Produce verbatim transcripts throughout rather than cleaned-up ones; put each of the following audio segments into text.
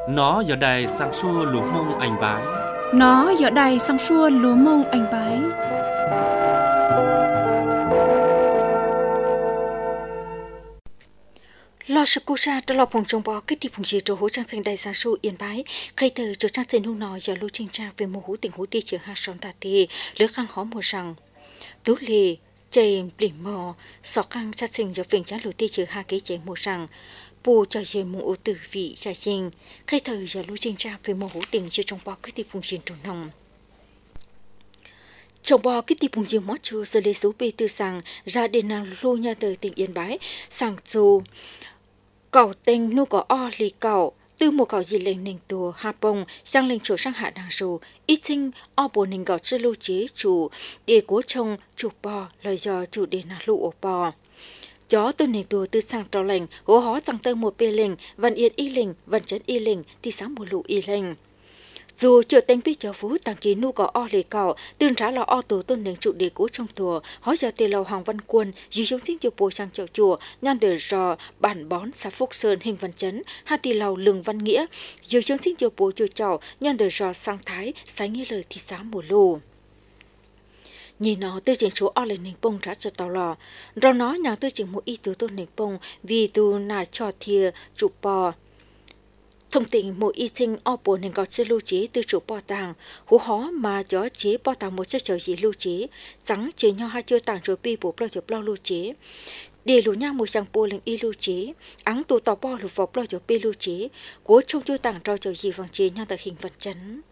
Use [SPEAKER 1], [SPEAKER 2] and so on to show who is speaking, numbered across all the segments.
[SPEAKER 1] Nó giờ đây sang xua lúa mông anh bái.
[SPEAKER 2] Nó giờ đây sang xua lúa mông anh bái.
[SPEAKER 3] Lo sự cố ra cho lo phòng trồng bò cái tìm phòng gì cho hỗ trang sinh đại sang xua yên bái khai từ cho trang sinh hung nọ giờ lưu trình tra về mô hữu tình hữu ti chứa hai sóng tà tì lứa khang khó mùa rằng tú lì chày bỉ mò sọ khang trang sinh giờ phiền trái lưu ti chứa hai cái chày mùa rằng bù cho dây mùng ô tử vị trà sinh khai thời giờ lưu trình tra về mô hữu tình chưa trồng bò cái tìm phòng gì trồng nồng trồng bò cái tìm phòng gì mót chua giờ lấy số bê tư sang ra đến nào lưu nhà từ tỉnh yên bái sang châu cậu tên nu có o lì cậu từ một cậu gì lên nền tù hà bông sang lên chỗ sang hạ đằng sù ít sinh o bồ nền cậu chưa lưu chế chủ để cố trông chủ bò lời do chủ để là lụ ổ bò chó từ nền tù từ sang trò lệnh hố hó sang tơ một bê lệnh văn yên y lệnh văn chấn y lệnh thì sáng một lụ y lệnh dù chưa tên biết cháu phú tăng ký nu có o lì cậu tương trả là o tù tôn nền trụ để cố trong tù hỏi giờ tiền lầu hàng văn quân dì xuống xin chiều bồ sang chợ chùa nhan đời rò bản bón xã Phúc Sơn hình văn chấn hai tỷ lầu lừng văn nghĩa dì xuống xin chiều bồ chùa chào nhan đời rò sang thái sánh nghe lời thì sáng mùa lù nhìn nó tư trình số o lên nền bông trả cho tàu lò rồi nó nhàng tư trình một y tứ tôn nền bông vì tù nà cho thìa trụ bò thông tin một y sinh o bộ nên có chế lưu chế từ chỗ bò tàng hú hó mà gió chế bò tàng một chiếc chở gì lưu chế trắng chế nhau hai chưa tàng rồi pi bộ bò chụp lo lưu chế để lũ nhang một trang bò lên y lưu chế áng tụ tàu bò lũ vọc lo chụp pi lưu chế cố trông chưa tàng cho chở gì vàng chế nhau tại hình vật chấn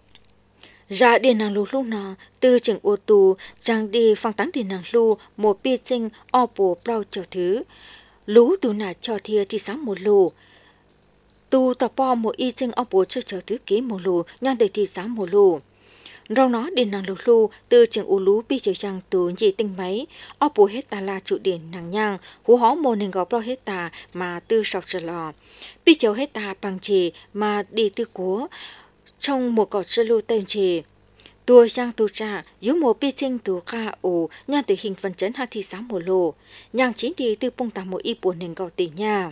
[SPEAKER 3] ra điện nàng lũ lúc nào từ trường ô tô trang đi phăng táng điện nàng lũ một pi sinh o bộ bò chở thứ lũ tụ nà cho thia thì sáng một lù tu tập bò một y sinh ông bố cho chờ thứ kế một lù nhan đời thì sáng một lù rau nó điện nàng lù lù từ trường u lú bi chờ rằng từ gì tinh máy ông bố hết ta là chủ điện nàng nhang hú hó một nền gò bò hết ta mà từ sọc trở lò bi chờ hết ta bằng chì mà đi từ cố trong một cọt sơ lù tên chì tua sang tu cha dưới một bi sinh tu ca ủ nhan từ hình phần chấn hai thì sáng một lù nhang chính đi từ bông tàng một y buồn nền gò tỷ nha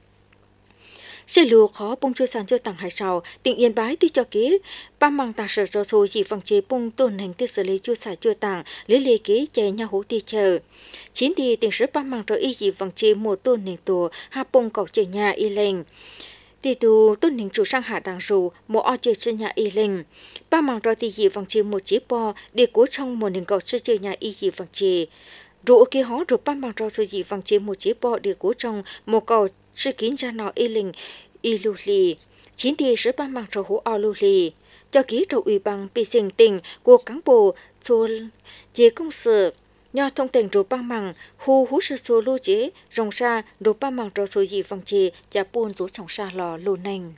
[SPEAKER 3] sẽ lùa khó bông chưa sản cho tặng hải sào tỉnh yên bái thì cho kế ba mang tà sở cho thôi chỉ bằng chế bông tôn hành tư xử lý chưa xài chưa tặng lấy lê kế chạy nhà hố ti chờ chín thì tỉnh sử ba mang cho y chỉ bằng chế một tôn hành tổ hai bông cầu chạy nhà y lên thì từ tôn hành chủ sang hạ đằng rù một o chơi trên nhà y lên ba mang cho thì chỉ bằng chế một chế bò để cố trong một nền cầu chơi nhà y chỉ bằng chế rồi kia hó rồi ba mang cho gì bằng chế một chế bò để cố trong một cầu sự kiến ra nó y linh y lưu lì chín thì sẽ ban bằng trò hữu o lưu lì cho ký trò ủy ban bị sinh tình của cán bộ cho chế công sự nhờ thông tin rồi ban bằng hù hú sự số lưu chế rong xa rồi ban bằng trò số gì bằng chế và buôn rú trong xa lò lưu nành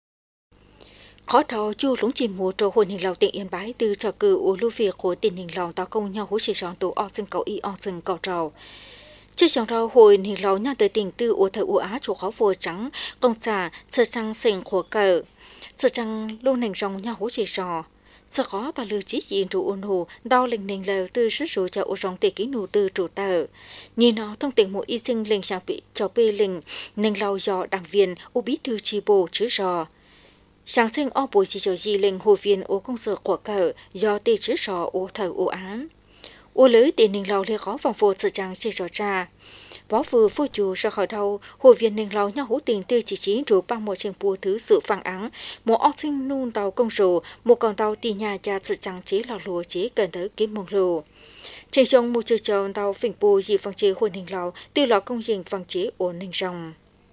[SPEAKER 3] khó thọ chu lũng chìm mùa trò hồn hình lầu tỉnh yên bái từ trò cử u lưu việc của tỉnh hình lầu tao công nhau hú chỉ chọn tụ o sinh cầu y o sinh cầu trầu trước trong rau hồi hình lâu nhà tới tỉnh tư ô thời u á chủ khó vừa trắng công trả sơ trăng sinh của cờ sơ trăng luôn hình rong nhà hỗ chỉ sò sơ khó ta lưu chí diện trụ ôn hồ đau linh nền lờ từ sức số cho ô rong tề ký nụ từ trụ tờ nhìn nó thông tin một y sinh linh sang bị cho bê linh nền lâu do đảng viên u bí thư chi bộ chứ sò sáng sinh o bồi chỉ cho gì linh hồ viên ô công sở của cờ do tề chứ sò ô thời u á ô lưới tiền ninh lâu lê khó vòng phô sự trang chỉ rõ ra bó vừa phu chủ ra khỏi đầu hội viên ninh lâu nhau hữu tình tư chỉ chí chủ bằng một trình bùa thứ sự phản án một óc sinh nôn tàu công rồ một con tàu tì nhà cha sự trang chế lò lúa chế cần tới kiếm mông lù trên sông một chiều trầu tàu phỉnh bùa gì phẳng chế hội ninh lâu từ lò công trình phẳng chế ổn ninh rồng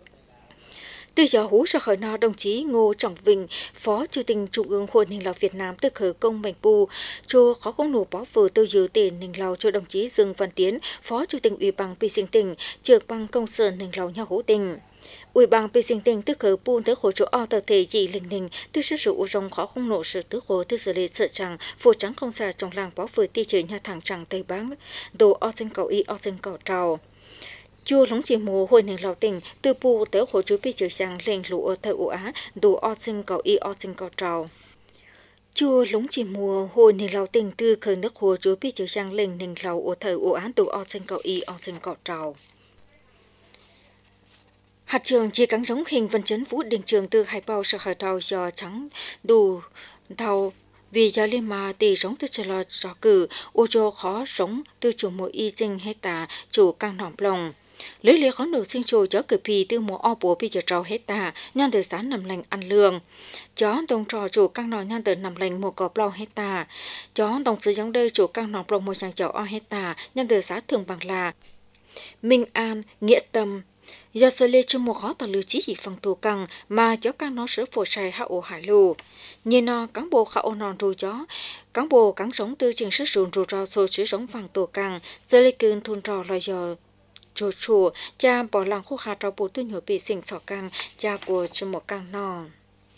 [SPEAKER 3] từ giờ hú ra khỏi nó đồng chí Ngô Trọng Vinh, Phó Chủ tịch Trung ương Hội Ninh Lào Việt Nam tức khởi công mệnh bù, cho khó công nổ bó vừa tiêu dự tiền Ninh Lào cho đồng chí Dương Văn Tiến, Phó Chủ tịch Ủy ban Pi Sinh tỉnh, trưởng ban công sở Ninh Lào nhau hữu tình. Ủy ban Pi Sinh tỉnh tức khởi buôn tới khổ chỗ o tập thể dị linh ninh, từ sự sự rong khó không nổ sự tứ khổ từ xử lý sợ chẳng, phù trắng không xa trong làng bó vừa ti chơi nhà thẳng chẳng Tây Bắc, đồ o sinh cầu y o sinh cầu trào. Chua lóng chỉ mùa hồi nền lào tỉnh từ bù tới hồ chú bị chiều sang lên lũ ở thời ủ á đồ o sinh cầu y o sinh cầu trào chua lóng chỉ mùa hồi nền lào tỉnh từ khởi nước hồ chú bị chiều sang lên nền lào ở thời ủ á đồ o sinh cầu y o sinh cầu trào hạt trường chỉ cắn giống hình vân chấn vũ điện trường từ hai bao sợ khởi đầu do trắng đủ thầu vì giờ liên mà tỷ giống từ chờ lo cho cử ô cho khó sống từ chủ mỗi y sinh hết ta chủ căng nòng lòng lấy lấy khó nổ sinh trồi chó cử pì từ mùa o bố bây giờ trâu hết ta nhân từ sáng nằm lành ăn lương chó đồng trò chủ căng nòng nhân từ nằm lành một cọp lau hết ta chó đồng sử giống đây chủ căng nòng lòng một chàng chó o hết ta nhân từ sáng thường bằng là minh an nghĩa tâm giờ xử lý cho một khó tờ lưu chí chỉ phần tù căng mà chó căng nó sửa phổ sai hạ ổ hải lù nhìn nó cán bộ khảo non rồi chó cán bộ cán sống từ trường sức sườn rồi trò số chữ sống vàng tù căng xử lý cơn thôn trò là giờ chùa chùa cha bỏ làng khu hạt trò bộ tôi nhớ bị sinh sọ căng cha của cho một căng non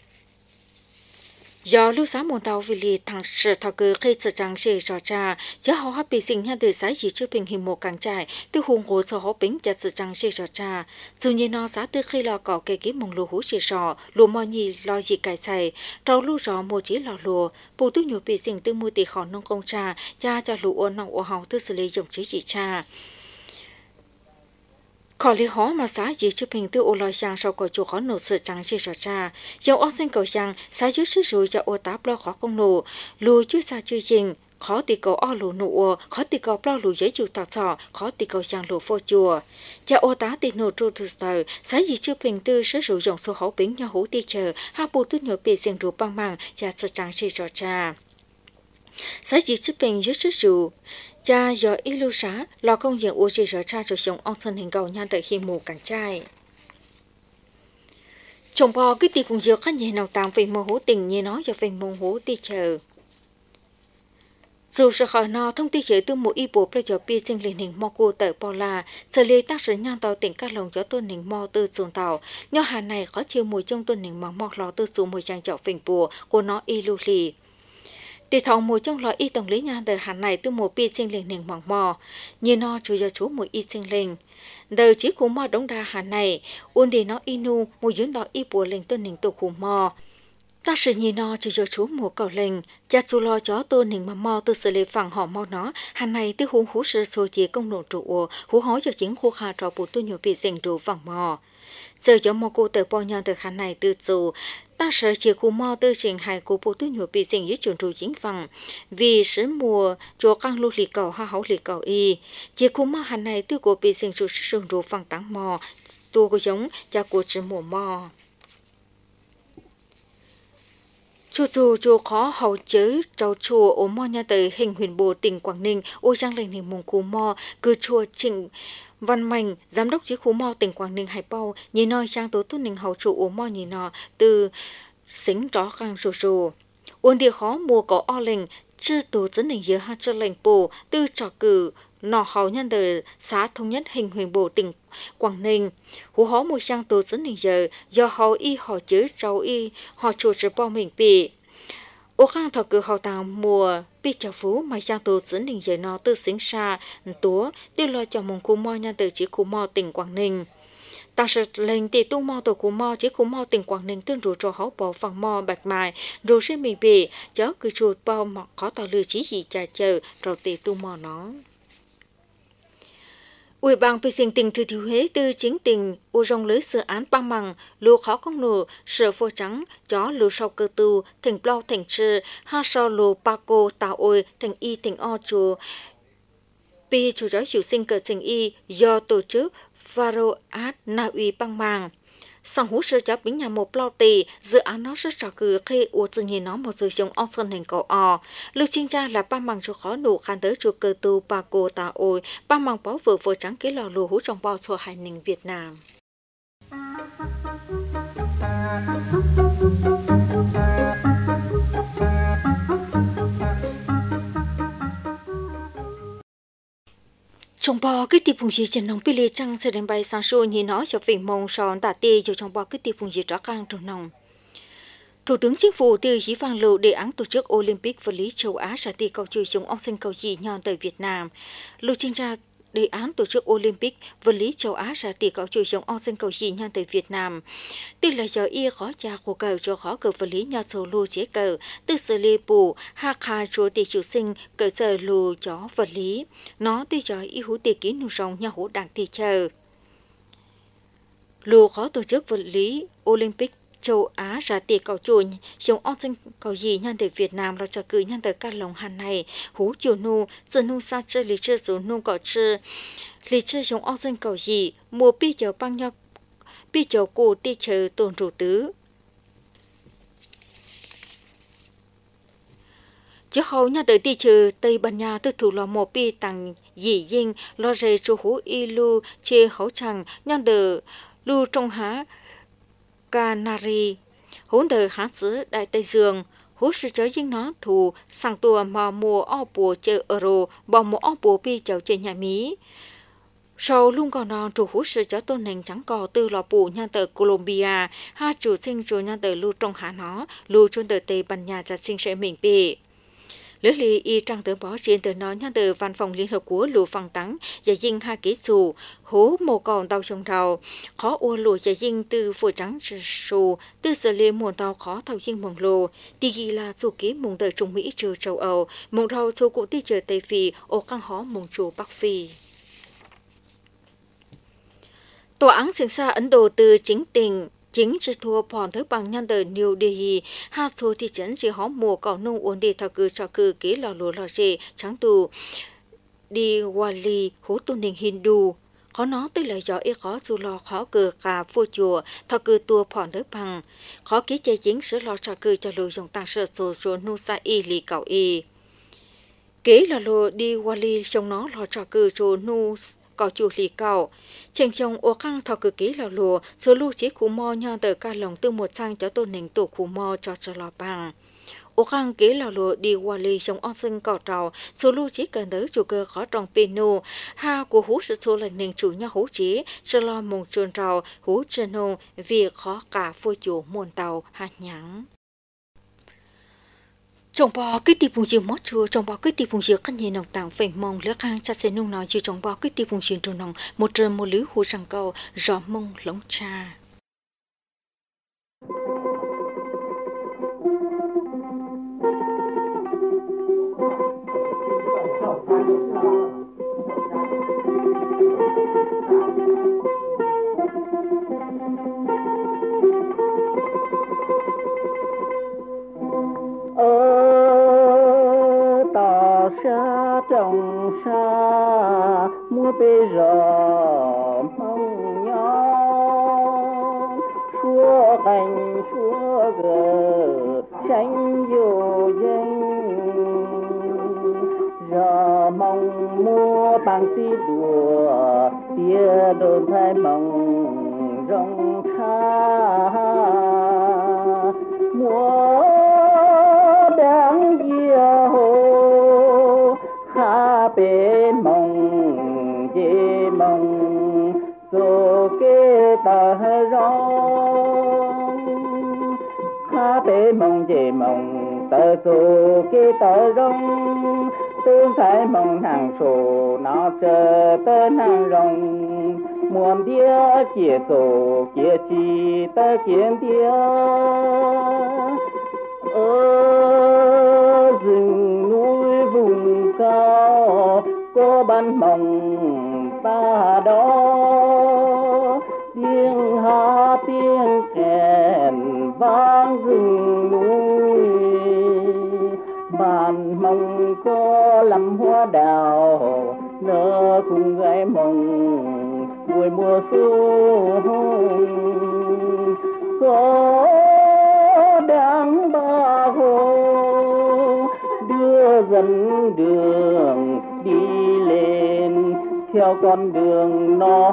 [SPEAKER 3] do lúc sáng một tàu vì lì thằng sự thao cơ khi sự trang sĩ trò cha giờ họ hấp bị sinh hiện từ sáng chỉ chưa bình hình một càng trải từ hùng hồ sở họ bính cho sự trang sĩ trò cha dù như nó sáng từ khi lo cỏ cây ký mông lúa hú chỉ sò lúa mò nhì lo gì cài xài trâu lúa gió một chỉ lò lúa bộ tôi nhớ bị sinh từ mua tỷ khó nông công cha cha cho lúa ôn nông ổ hào từ xử lý dùng chỉ chỉ cha khó lý khó mà xã chỉ chụp hình từ ô lòi sang sau cổ chủ khó nổ sự trắng chỉ rõ ra dòng ốc sinh cầu sang xã dưới sức rồi cho ô táp lo khó công nổ lùi chứ xa chưa trình khó tì cầu o lù nụ khó tì cầu lo lù giấy chủ tọt sọ khó tì cầu sang lù phô chùa cho ô tá tì nổ trụ từ sờ xã chỉ chụp hình từ sức rồi dòng số hậu bính nhau hú tì chờ hai bộ tuyết nhựa bề xiềng rù băng măng cho sự trắng chỉ rõ ra xã chỉ chụp hình dưới sức rồi cha giờ ít lưu xá lo công diện ô chỉ rõ cha rồi sống ông thân hình cầu nhan tại khi mù càng trai chồng bò cái tì cùng dược các nhà nào tàng về mồ hố tình như nói cho về mồ hố tì chờ dù sợ khỏi nó thông tin chế từ một y bộ bây giờ bi sinh liền hình mò cô tại bò là xử lý tác sử nhan tàu tỉnh các lồng cho tôn hình mò từ xuồng tàu nho hà này có chiều mùi trong tôn hình mò mò lò từ xuống mùi trang chậu phình bùa của nó y lưu lì tỷ thầu một trong loại y tổng lý nhà đời hàn này từ một pi sinh linh nền mỏng mò như nó chủ do chú một y sinh linh đời chỉ khu mò đống đa hàn này uốn đi nó inu một dưỡng đỏ y bùa linh tôn nền tổ khu mò ta sử như nó chủ do chú một cầu linh cha chú lo chó tôn nền mà mò từ xử lý phẳng họ mò nó hàn này từ hú hú sự số chỉ công nổ trụ hú hói cho chính khu hà trò bù tu nhiều bị dành đủ vẳng mò giờ cho mò cô tới bao nhiêu từ hàn này từ dù ta sợ chỉ khu mò từ trình hài của bộ tu nhiều bị dành dưới chuẩn trụ chính phẳng vì sứ mùa cho căng lưu lì cầu ha hậu lì cầu y chỉ khu mò hàn này từ của bị dành trụ sử dụng phẳng tăng mò tu có giống cha của chỉ mùa mò chú chú chú khó hậu chế cháu chùa ốm mò nhà tới hình huyền bồ tỉnh Quảng Ninh ô giang lên hình mông khu mò cứ chùa Trịnh Văn Mạnh giám đốc chí khu mò tỉnh Quảng Ninh hải bao nhìn nói sang tố tốt ninh hậu chủ ốm mò nhìn nọ từ xính rõ khang rù rù ôn địa khó mùa có o lệnh chư tố dẫn hình dưới hai chư lệnh bồ từ trò cử nọ hậu nhân đời xã thống nhất hình huyền bồ tỉnh Quảng Ninh hú hó một sang tố dẫn hình giờ do hậu y họ chế cháu y họ chủ sự bao mình bị ô khang thọ cử hậu tàng mùa bị cháu phú mà sang tố dẫn hình giờ nó từ xính xa tố tiêu lo cho mong khu mò nhân từ chỉ khu mò tỉnh Quảng Ninh ta sẽ lên tỷ tu mò tổ khu mò chỉ khu mò tỉnh Quảng Ninh tương rủ cho hậu bỏ phẳng mò bạch mài rồi sẽ mình bị chớ cứ chuột bao mọ khó tỏ lừa chí gì trà chờ rồi tỷ tu mò nó Ủy ban bị sinh tình thừa thiếu Huế từ chính tình u rong lưới dự án băng măng lúa khó công nổ sở phô trắng chó lúa sau cơ tu thành plau thành trừ ha sau lúa pa cô tàu ôi thành y thành o chùa pi chủ giáo hiệu sinh cờ thành y do tổ chức Faro Art Na Uy băng màng sang hú sơ chấp bính nhà một plau tì dự án nó rất rõ cử khi u tự nhiên nó một sự sống ong sơn hình cầu o lưu chính tra là ba măng cho khó nụ khăn tới chùa cơ tu pa cô tàu ôi ba măng báo vừa vừa trắng ký lò lúa hú trong bao cho hải ninh Việt Nam trong bò cái tiệp phùng gì trên nông pili trăng sẽ đem bay sang xuôi nhìn nó cho phình mông sòn tả tê cho trong bò cái tiệp phùng gì rõ căng trong nông Thủ tướng Chính phủ từ chỉ vang lộ đề án tổ chức Olympic vật lý châu Á sẽ tỷ cầu chui chống ong sinh cầu gì nhon tới Việt Nam lưu trình ra đề án tổ chức Olympic vật lý châu Á sẽ tỷ cầu chui chống ong sinh cầu gì nhon tới Việt Nam tức là do y khó cha của cầu cho khó cầu vật lý nhon sầu lưu chế cầu từ xử lý bù ha kha chúa tỷ chủ sinh cởi giờ lưu cho vật lý nó từ cho y hú tỷ ký nụ rong nhau hú đảng tỷ chờ lù khó tổ chức vật lý Olympic châu Á ra tiệc cầu chuồn giống ong sinh cầu gì nhân từ Việt Nam lo cho cử nhân từ các lòng hàn này hú chiều nu giờ nu sa chơi lý chơi số nu cọ chơi lý chơi giống ong sinh cầu gì mùa pi chiều băng nhau pi chiều cổ ti chờ tồn trụ tứ chứ hầu nhà tới ti chờ Tây Ban Nha từ thủ lò một pi tăng dĩ dinh lo rề chú hú y lu chê hấu chẳng nhân từ lu trong há Canary hỗn đời há xứ đại Tây Dương hú sự trở dinh nó thù sang tua mà mùa o bùa chơi euro bằng mùa o bùa pi chào chơi nhà Mỹ sau luôn còn non chủ hú sự cho tôn nền trắng cò từ lò bù nhà tờ Colombia ha chủ sinh chủ nhà tờ lu trong há nó lu chôn tờ Tây Ban Nha ra sinh sẽ mình bị lưỡi lì y trăng tờ bó trên tờ nó nhà tờ văn phòng liên hợp quốc lù phăng tắng và dinh hai ký chủ hố mồ còn tàu trồng tàu khó ua lù và dinh từ phổi trắng sù từ giờ lên muôn tàu khó tàu dinh mồng lù tì ghi là chủ ký mùng tờ Trung Mỹ trừ châu Âu mùng rau châu cụ tì chờ Tây Phi ô căng hó mùng chùa Bắc Phi. Tòa án sinh xa Ấn Độ từ chính tình chính chỉ thua phòn thứ bằng nhân từ New Delhi hai số thị trấn chỉ họ mùa cỏ nông ổn định thảo cử cho cử ký lò lúa lò rề trắng tù Diwali hú tu ninh Hindu khó nó tới lời gió ý khó dù lò khó cử cả vua chùa thảo cử tua phòn thứ bằng khó ký chế chính sửa lò cho cử cho lùi dùng tăng sợ số số nusa y lì cảo y ký lò lúa Diwali trong nó lò cho cử cho nu có chủ lý cầu trên trong ô khang thọ cử ký lò lùa số lưu chí khu mò nhau từ ca lòng từ một sang cho tôn nền tổ khu mò cho cho lò bằng ô khang ký lò lùa đi qua ly trong on sinh cỏ trào số lưu chí cần tới chủ cơ khó trong pino ha của hú sự số lệnh nền chủ nhau hú chí cho lo mông chuồn trào hú chân hô vì khó cả phôi chủ muôn tàu hạt nhãng trong bò cái tiệp vùng chiều mót chua trong bò cái tiệp vùng chiều căn nhà nòng tảng phèn mông lứa khang cha sẽ nung nói chiều trong bò cái tiệp vùng chiều trồn nòng một trơn một lứa hồ sằng cầu gió mông lóng cha
[SPEAKER 4] trong xa mua bê giờ mong nhau xua cành xua gờ tránh vô danh giờ mong mua bằng xí đùa tia đồn thay mong rong xa mua đáng dìa hồ ha bê mong dê mong số kê tờ rong ha bê mong dê mong tờ số kê tờ rong tương thái mong hàng số nó chờ tờ nàng rong muôn đĩa kia số kia chi tờ kiến đĩa ở rừng núi vùng cao có ban mộng ta đó tiếng hát tiếng kèn vang rừng núi bàn mộng có lắm hoa đào nở cùng gái mộng buổi mùa xuân có đáng ba hồ đưa dẫn đường đi lên theo con đường nó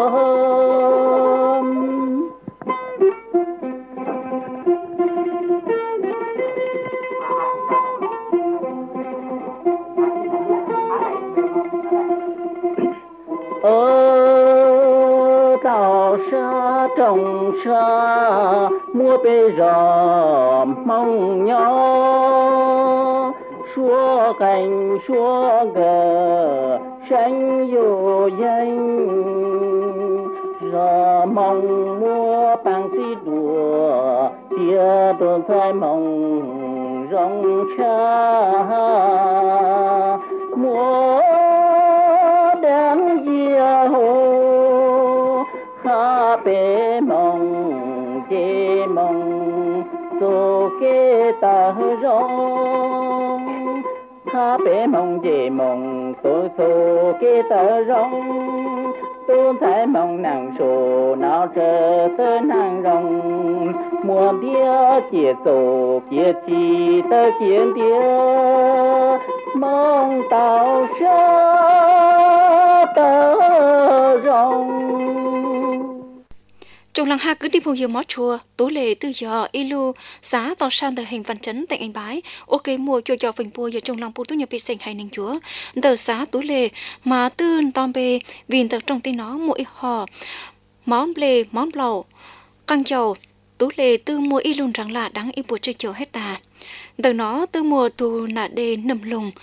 [SPEAKER 4] ở tàu xa trồng xa mua bê giờ mong nhau xua cành xua gờ tránh vô danh giờ mong mua bằng xí đùa tia đồn thay mong rong cha mua đáng dìa hồ ha bê chế mong số kế tờ rong tha bể mong chế mong số số kế tờ rong tôn thái mong nàng số nào trở tơ nàng rong mùa bia chia số kia chi tơ kiến tia mong tao sơ tơ rong.
[SPEAKER 2] Trong làng ha cứ đi phong hiệu mót chùa, tú lệ tư giờ ilu xã tòa san từ hình văn chấn tại Anh Bái, ok mùa cho cho phình bùa giờ trong làng bù tú nhập bị sành hay nền chúa, tờ xã tú lệ mà tư tom bê vì tờ trong tay nó mỗi họ món lê món lẩu căng dầu tú lệ tư mùa ilu rằng là đáng y bùa chơi chiều hết tà, tờ nó tư mùa tù nạ đê nầm lùng,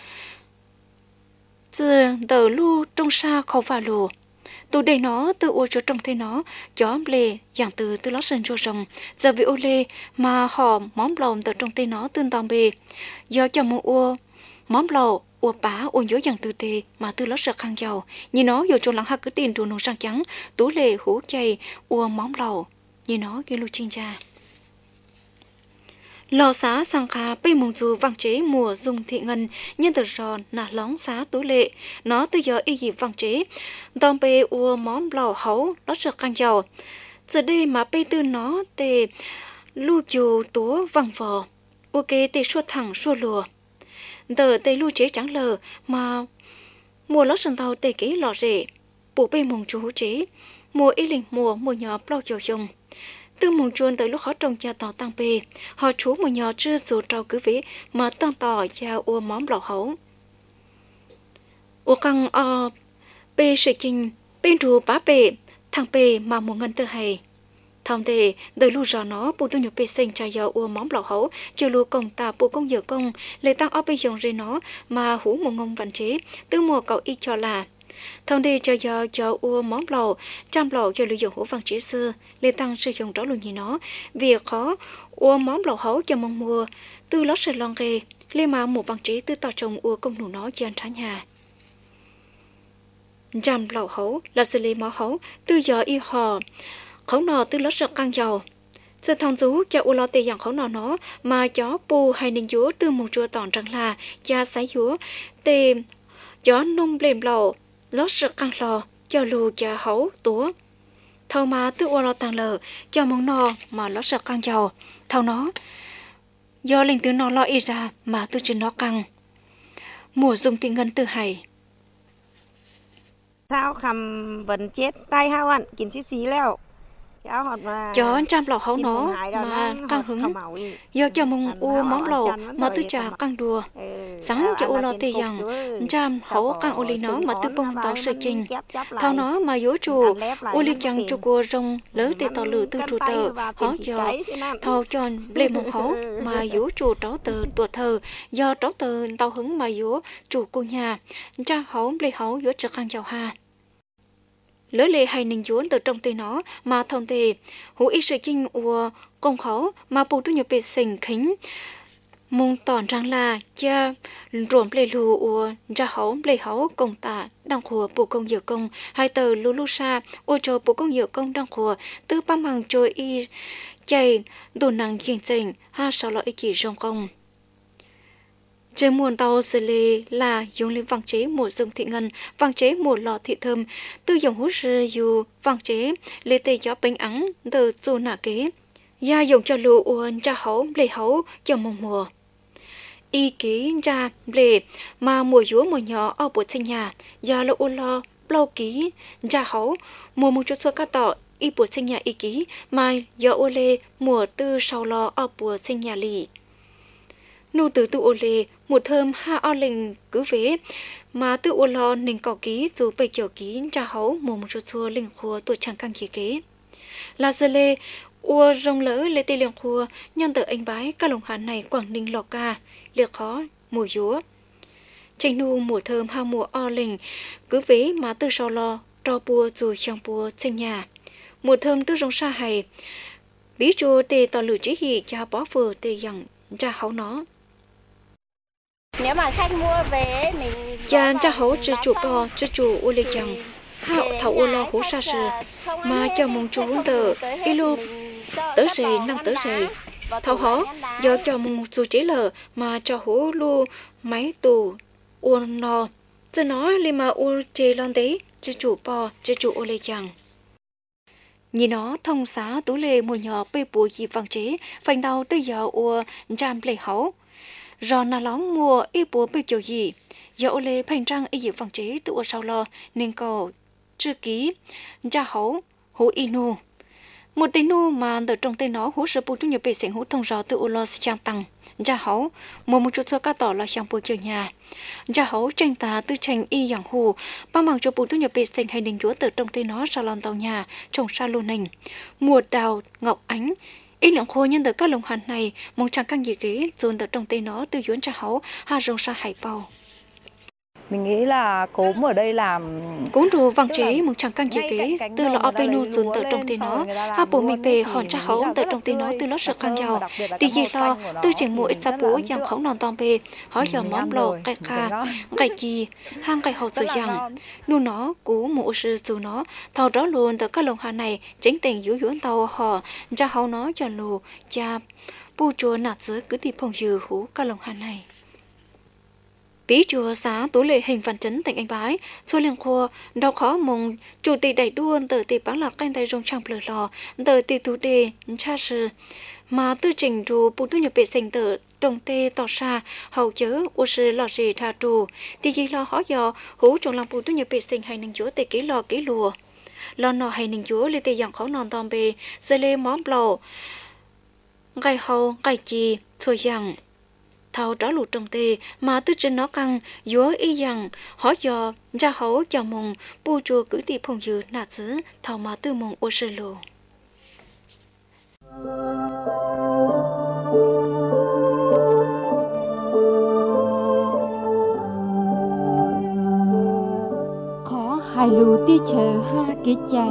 [SPEAKER 2] giờ tờ lu trong xa khâu phà lù. Tụ đây nó từ ô cho trong thế nó chó lê dạng từ từ lót sân cho rồng giờ vì ô lê mà họ món lồng từ trong tên nó tương tòng bề do cho một ô món lầu ô bá ô nhớ dạng từ tề mà từ lót sợt khang giàu như nó vô trong lắng hắc cứ tiền đồ nông sang trắng tú lê hú chay ô món lầu như nó kia lưu chinh cha lò xá sang khá bây mong dù vàng chế mùa dùng thị ngân nhân từ giòn nà lóng xá tú lệ nó từ giờ y dịp vàng chế tòm bê ua món lò hấu lót sợt căng giàu giờ đây mà bê tư nó tê lưu chù túa vàng vò ua kê tê xua thẳng xua lùa tờ tê lưu chế trắng lờ mà mùa lót sân tàu tê ký lò rể bù bê mong chú hú chế mùa y linh mùa mùa nhỏ bao dầu dùng từ mùng chuồn tới lúc họ trồng cha tỏ tăng bề họ chú một nhỏ chưa dù trâu cứ vế mà tăng tỏ cha ua móm lẩu hấu ua căng o bê sự trình bên rùa bá bề thằng bề mà một ngân tư hay thằng tề đời lu rõ nó bù tu nhục bê sinh cha giờ ua móm lẩu hấu chiều lu công ta bù công giờ công lấy tăng o bê dòng rê nó mà hú một ngông văn chế từ mùa cậu y cho là thông đi cho giờ cho ua món lẩu trăm lẩu cho lưu dụng hữu vàng chỉ xưa lê tăng sử dụng rõ luôn như nó việc khó ua món lẩu hấu cho mong mùa từ lót sợi lon ghê lê mà một vàng chỉ từ tàu trồng ua công nụ nó gian trái nhà trăm lẩu hấu là xử lý máu hấu từ giờ y hò khẩu nò từ lót sợi căng dầu sự thông chú cho ua lo tê dạng khẩu nò nó mà chó pu hay ninh dúa từ một chua tòn rằng là cha sái dúa tê chó nung lên lẩu lót sợi căng lò cho lù cha hấu túa thâu mà từ ua lo tăng lờ cho mong nò mà lót sợi căng dầu thâu nó do linh từ nó lo y ra mà từ trên nó căng mùa dùng tiền ngân từ hay
[SPEAKER 5] sao khăm vẫn chết tay hao ăn kín xíp xí leo
[SPEAKER 2] chó trăm lẩu hấu nó mà căng hứng do cho mong u món lẩu mà từ trà căng đùa sáng cho u lo tê rằng trăm hấu căng u li nó mà từ bông tàu sợi trình thao nó mà dỗ chù u li chẳng chù cua rong lớn tê tàu lử từ chù tờ hó cho thao tròn lê mong hấu mà dỗ chù tráo tờ tuột thờ do tráo tờ tàu hứng mà dỗ chù cô nhà trăm hấu lê hấu dỗ trực căng chào hà lỡ lệ hay ninh dốn từ trong tay nó mà thông tề hú y sự chinh ua công khẩu mà bù tu nhập bề sinh khính mong tòn rằng là cha ruộng lệ lù ua ra hấu lệ hấu công tạ đăng khùa bù công dự công hai tờ lù lù sa ua cho bù công dự công đăng khùa từ băm hàng trôi y chạy đồ năng kiên trình ha sau lo ý kỳ rong công trên muôn tàu xử lý là dùng lên vàng chế một dùng thị ngân vàng chế một lọ thị thơm từ dùng hút rư dù vàng chế lấy tê cho bánh ắng từ dù nạ kế gia dùng cho lù uốn cha hấu lê hấu cho mùa mùa y ký ra lê mà mùa dúa mùa nhỏ ở bộ sinh nhà gia lô u lo lâu ký ra hấu mùa một chút xua cá tỏ y bộ sinh nhà y ký mà do u lê mùa tư sau lo ở bộ sinh nhà lì nô từ tự ô lê một thơm ha o lình cứ vế mà tự ô lo nền cỏ ký dù về kiểu ký ra hấu mồm một chút xua linh khua tuổi chẳng căng khí kế là giờ lê ua rong lỡ lê tê liền khua nhân từ Anh Bái các lồng hàn này Quảng Ninh lò ca liệt khó mùa dúa tranh nu mùa thơm ha mùa o lình cứ vế mà từ sau lo trò bùa rồi trong bùa trên nhà mùa thơm từ rong xa hay bí chua tê tỏ lử trí hì cha bó vừa tê dặn cha hấu nó
[SPEAKER 5] nếu mà khách mua về mình
[SPEAKER 2] cha cha hấu chưa chủ bò chưa chủ u lê chẳng hạo thảo u lo hú sa sư mà cho mong chú tờ ilu tới rề năng tới rề thầu hó do cho một dù chế lờ mà cho hú lu máy tù uôn no chứ nói li mà u chê lon tế chứ chủ bò chứ chủ ô lê chẳng nhìn nó thông xá tú lê mùa nhỏ bê bùa dịp vàng chế phanh đầu từ giờ ua jam lê hấu rồi nà lóng mùa y bùa bê kiểu gì giờ ô lê phanh răng y dịp vàng chế tự ua sau lo nên cầu chữ ký cha hấu hú inu một tên nu mà từ trong tên nó hú sơ bù tu nhiều bề sinh hú thông rõ tự ua lo sang tăng cha hấu một một chút cho cá tỏ là sang bùa chơi nhà cha hấu tranh tà tư tranh y dạng hù ba mảng cho bù tu nhập bề sinh hay đình chúa từ trong tên nó sa lon tàu nhà trồng sa lô nành mùa đào ngọc ánh ít lượng khô nhân từ các lồng hàn này mong chẳng căng gì kế dồn từ trong tên nó từ yuan cha hấu hà rồng sa hải bào
[SPEAKER 6] mình nghĩ là cốm ở đây làm
[SPEAKER 2] cốm rùa vàng chế một chẳng căng gì kế từ lọ apenu dồn từ trong tên nó hà bộ mình về hòn cha hấu từ trong tên nó từ lót sực căng giàu từ gì lo từ chừng mũi sa búa dạng khẩu non tòng bề hỏi giờ món lò cay kha cay chi hang cay hậu sủi giang nu nó cú mụ sư dù nó thầu đó luôn từ các lồng hà này chính tình dữ dữ tàu họ cha hấu nó cho lù cha bu chùa nạt giữ cứ thì phong dư hú các lồng hà này bí chùa xã tú lệ hình văn chấn tỉnh Anh Bái xua liên khô đau khó mong chủ tịch đại đuôn từ tì bán lạc canh tay rong trang bờ lò từ tì tú đề cha sư mà tư trình rù bù tu nhập bệ sinh tử trồng tê tỏ xa hậu chớ u sư lò rì thà trù tì gì lo khó dò hú trồng làm bù tu nhập bệ sinh hay nâng chúa tì ký lò ký lùa lo nọ hay nâng chúa lê tì dạng khó non tòm bề dê lê món bầu gai hầu gai chi xôi dàng thao trả lụt trong tê mà tư trình nó căng dúa y rằng hỏi dò ra hấu chào mong bu chùa cử tì phong dư nạt xứ thao mà tư mong ô sơ lô
[SPEAKER 7] khó hai lù tí chờ ha kỹ chạy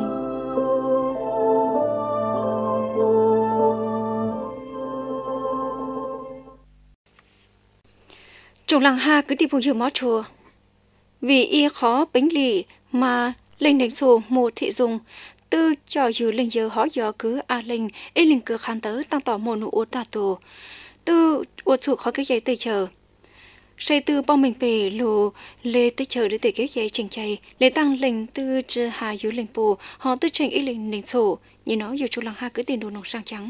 [SPEAKER 2] Trong làng ha cứ đi bộ dừa mó chùa vì y khó bánh lì mà lên đánh sổ một thị dùng tư cho dù lên giờ họ giờ cứ a linh y linh cứ khán tới tăng tỏ một nụ ô tà tổ tư ô chủ khó cái giấy tới chờ xây tư bao mình về lù lê tới chờ để để cái giấy trình chay lê tăng linh tư trừ hà dù linh bù họ tư trình y linh đánh sổ như nó dù trong làng ha cứ tiền đồ nồng sang trắng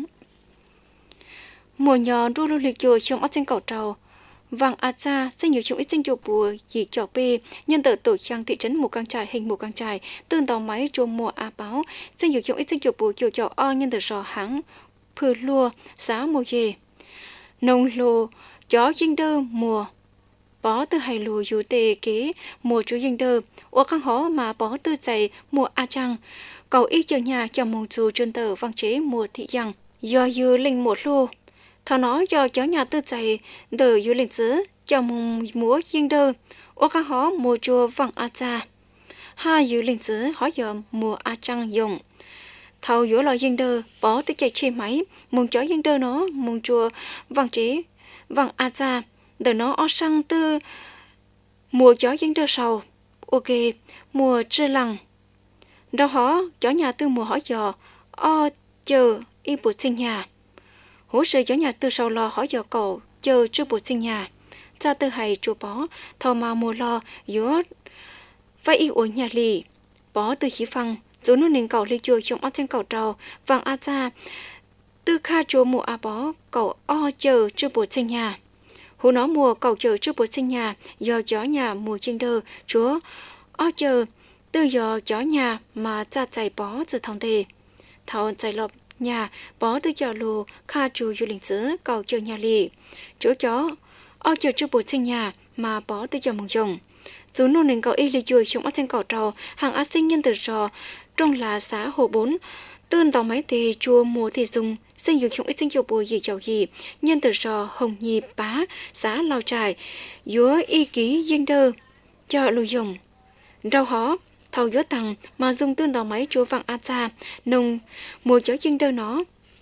[SPEAKER 2] mùa nhỏ đua lưu lịch chùa trong ớt trên cầu trầu vàng a cha sinh nhiều chung ít sinh chùa bùa dì chọ bê nhân tờ tổ trang thị trấn mù căng trải hình mù căng trải tương tàu máy chùa mùa a báo sinh nhiều chung ít sinh chùa bùa chùa chọ o nhân tờ sò háng phừ lùa xá mùa dê nông lô chó dinh đơ mùa bó từ hai lùa dù tê kế mùa chú dinh đơ ô khăn hó mà bó từ dày mùa a trăng cầu ít chờ nhà cho mông dù chuyên tờ vang chế mùa thị giang do dư linh một lô thằng nó do chó nhà tư chạy từ du lịch xứ cho mùng múa riêng đơ ô cá hó mùa chùa vàng a cha hai du lịch xứ hỏi giờ mùa a trăng dùng thầu giữa lò riêng đơ bỏ tới chạy xe máy mùng chó riêng đơ nó mùng chùa vàng trí vàng a cha từ nó o sang tư mùa chó riêng đơ sầu ok mùa trưa lằng đâu hó chó nhà tư mùa hỏi giờ o chờ y bột sinh nhà hỗ trợ cho nhà từ sau lo hỏi giờ cầu chờ chưa bổ sinh nhà cha từ hay chùa bó thầu mà mùa lo giữa vai y ở nhà lì bó từ khí phăng dù nó nên cầu lì chùa trong ớt trên cầu trầu vàng a cha từ kha chùa mùa a bó cầu o chờ chưa bổ sinh nhà hú nó mùa cầu chờ chưa bổ sinh nhà do chó nhà mùa chiên đơ chúa o chờ từ giờ chó nhà mà cha chạy bó từ thòng tề thầu chạy lọp nhà bó từ giờ lù kha chùa du lịch xứ cầu chờ nhà lì chỗ chó o chờ chưa bổ sinh nhà mà bó từ giờ mong dùng dù nô nên cầu y lì chùa trong ớt sen cầu trầu hàng a sinh nhân từ trò trong là xã hồ bốn tương tàu máy thì chùa mùa thì dùng sinh dụng trong ít sinh chùa bùa gì chầu gì nhân từ trò hồng nhì bá xã lao trải dúa y ký dinh đơ cho lù dùng rau hó thầu dúa tầng mà dùng tương tàu máy chùa vàng a cha nông mùa chó dinh đơ nó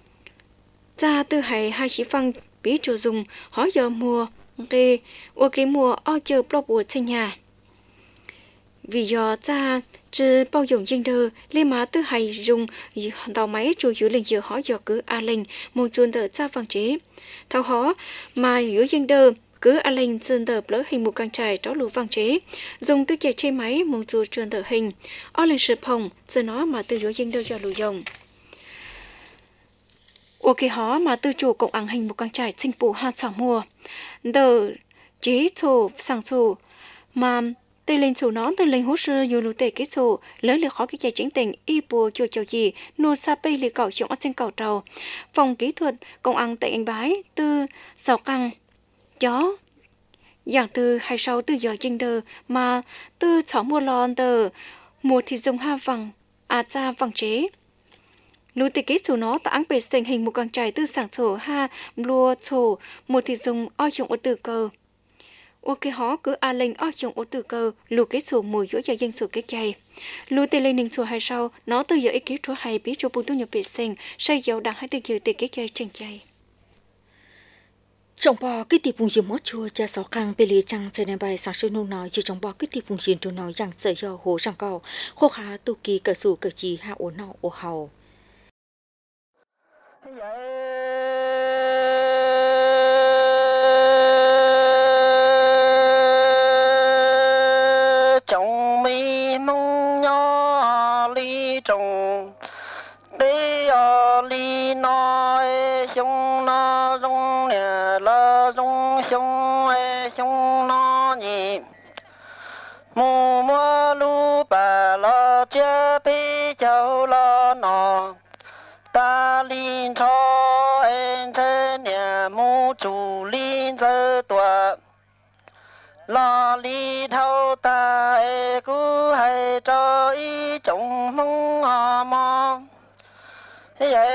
[SPEAKER 2] cha tư hay hai chỉ phăng bí chùa dùng hỏi giờ mùa kê ô ký mùa o chờ blo bùa sinh nhà vì do cha chứ bao dụng dân đờ liên má tư hay dùng tàu máy chủ yếu lên giữa họ dò cứ a linh một chuồn tờ ra vàng chế thao họ mà yếu dân đờ cứ a linh chuồn tờ lỡ hình một căn trải đó lũ vàng chế dùng tư chạy chế máy một chuồn chuồn tờ hình o lên sập hồng giờ nó mà từ yếu dân đờ dò lũ dòng ok họ mà tư chủ cộng ăn hình một căn trải sinh phụ hai sáu mùa đờ chế chủ sang chủ mà từ lên chủ nó từ lên hỗ trợ nhiều lũ tệ cái chủ lớn liệt khó cái chạy chính tình y bùa chùa chầu gì nô sa pei liệt cậu trong sinh cầu trầu phòng kỹ thuật công ăn tại anh bái từ sáu căng chó dạng từ hai sáu từ giờ chinh đờ mà từ sáu mùa lon tờ mùa thì dùng ha vàng à cha vàng chế lũ tệ cái chủ nó ta ăn bể sinh hình một càng trải từ sảng sổ ha lùa sổ mùa thì dùng oi trong ô từ cờ ok họ cứ a lên ở trong ô từ cơ lù cái số mùi giữa gia dân số cái chạy lù tê lên ninh số hai sau nó từ giờ ý kiến chúa hay biết cho bùn tu nhập vệ sinh xây dầu đang hai từ giờ tê cái chạy trình chạy
[SPEAKER 3] trong bò cái tiệp vùng diêm mót chua cha sáu căng bê lì trăng trên đêm bay sáng sớm nô nói chỉ trong bò cái tiệp vùng diêm trốn nói rằng sợi do hồ răng cầu khô khá tu kỳ cờ sủ cờ chi hạ ổ nọ ổ hầu
[SPEAKER 4] trong mi mong nhỏ ly trồng tê ở ly nói sông nó rong nè là rong sông sông nó nhỉ mùa mùa lu bà là chia bê cháu là nọ ta linh cho em thế nè mù chủ linh giờ tuổi lo li thâu ta e cứ hay cho ý trong mong họ mong vậy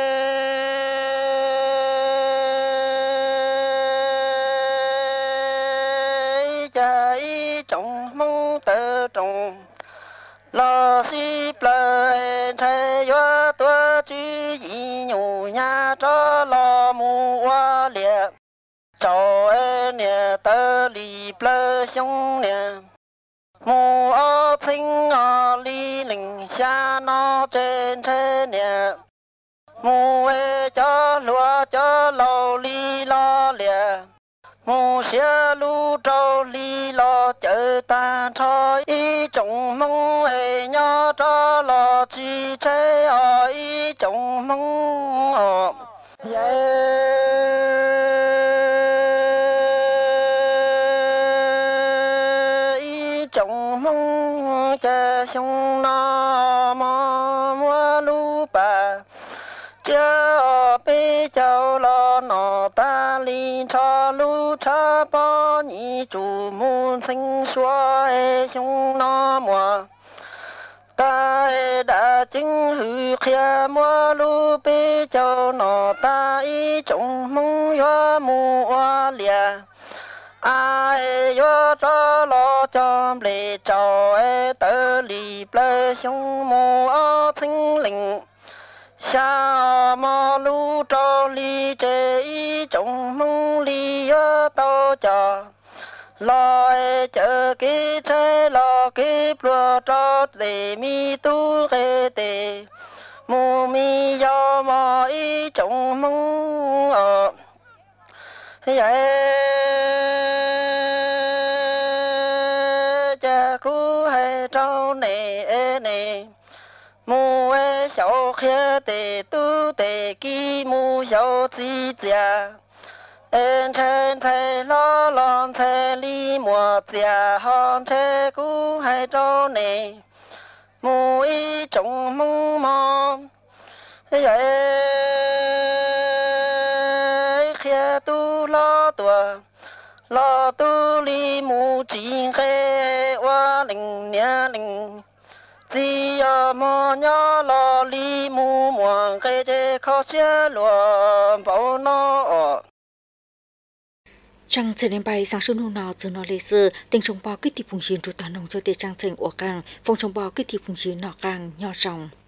[SPEAKER 4] cha ý trong mong tự trọng lo si plei thay yo tua chữ gì nhủ nhà cho lo mu hoa liệt cháu em nè tơ lì plơ xong nè mù ở thinh ở lì lình xa nó trên thế nè mù ê cho lúa cho lâu lì lo lìa mù xe lu trâu lì lo chở ta thôi ý trọng mong ê nhỏ cho lo chi thế ở ý trọng mong ở trong mong cha sông nó mò mua lu bà cha bê cháu lo nọ ta li cho lu cha bao nhị chủ muôn sinh xoa sông nó mò ta đã chứng hư kia mua lu bê cháu nọ ta ý trong mong yo mua lìa ai yo cho lo cho lì cho e tơ lì plơ sông mù ở thinh linh xa mò lu cho lì chế ý trong mong lì yo tao cho lo e chờ cái thế lo cái plơ cho để mi tu cái tề mù mi yo mò ý trong mong ở vậy mù ê xấu khía tê tu tê kì mù xấu chi chia em trên thầy lo lon thầy li mùa chia hòn thầy cú hay trâu nè mù ý trông mong mong vậy khía tu lo tua lo tu li mù chỉ khê hoa linh nha linh chỉ ở mò nhỏ lo li mu muang cái chế khó chế luôn bao nó
[SPEAKER 3] Trang trên em bay sáng sớm hôm nào giờ nó lê sơ tình trồng bò cái thịt phùng chiến trụ tàn nông cho tê trang trên ổ càng phong trồng bò cái thịt phùng chiến nọ càng nhỏ ròng